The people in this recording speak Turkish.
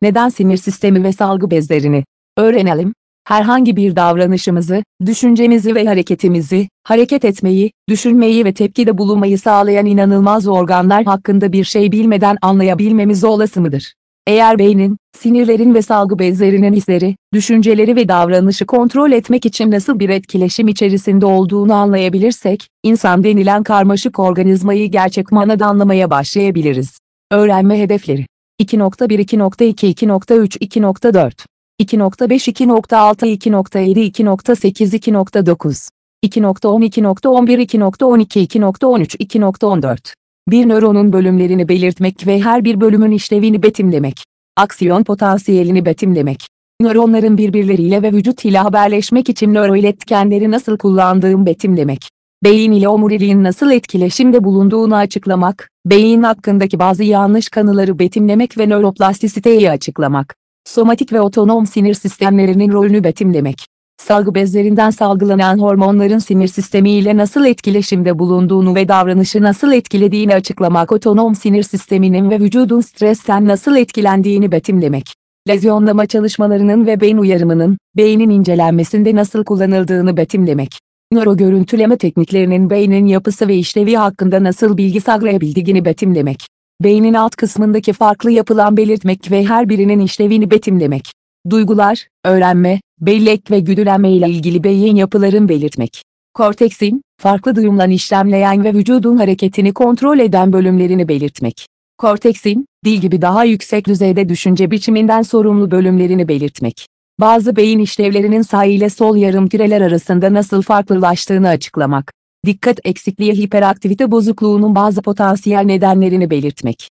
Neden sinir sistemi ve salgı bezlerini öğrenelim? Herhangi bir davranışımızı, düşüncemizi ve hareketimizi, hareket etmeyi, düşünmeyi ve tepkide bulunmayı sağlayan inanılmaz organlar hakkında bir şey bilmeden anlayabilmemiz olası mıdır? Eğer beynin, sinirlerin ve salgı bezlerinin hisleri, düşünceleri ve davranışı kontrol etmek için nasıl bir etkileşim içerisinde olduğunu anlayabilirsek, insan denilen karmaşık organizmayı gerçek manada anlamaya başlayabiliriz. Öğrenme hedefleri 2.1, 2.2, 2.3, 2.4 2.5, 2.6, 2.7, 2.8, 2.9, 2.10, 2.11, 2.12, 2.13, 2.14. Bir nöronun bölümlerini belirtmek ve her bir bölümün işlevini betimlemek. Aksiyon potansiyelini betimlemek. Nöronların birbirleriyle ve vücut ile haberleşmek için nöroiletkenleri nasıl kullandığını betimlemek. Beyin ile omuriliğin nasıl etkileşimde bulunduğunu açıklamak, beyin hakkındaki bazı yanlış kanıları betimlemek ve nöroplastisiteyi açıklamak. Somatik ve otonom sinir sistemlerinin rolünü betimlemek. Salgı bezlerinden salgılanan hormonların sinir sistemiyle nasıl etkileşimde bulunduğunu ve davranışı nasıl etkilediğini açıklamak. Otonom sinir sisteminin ve vücudun stresten nasıl etkilendiğini betimlemek. Lezyonlama çalışmalarının ve beyin uyarımının, beynin incelenmesinde nasıl kullanıldığını betimlemek. Nöro görüntüleme tekniklerinin beynin yapısı ve işlevi hakkında nasıl bilgi sağlayabildiğini betimlemek. Beynin alt kısmındaki farklı yapılan belirtmek ve her birinin işlevini betimlemek. Duygular, öğrenme, bellek ve güdülenme ile ilgili beyin yapıların belirtmek. Korteksin, farklı duyumlar işlemleyen ve vücudun hareketini kontrol eden bölümlerini belirtmek. Korteksin, dil gibi daha yüksek düzeyde düşünce biçiminden sorumlu bölümlerini belirtmek. Bazı beyin işlevlerinin sağ ile sol yarımküreler arasında nasıl farklılaştığını açıklamak. Dikkat eksikliği hiperaktivite bozukluğunun bazı potansiyel nedenlerini belirtmek.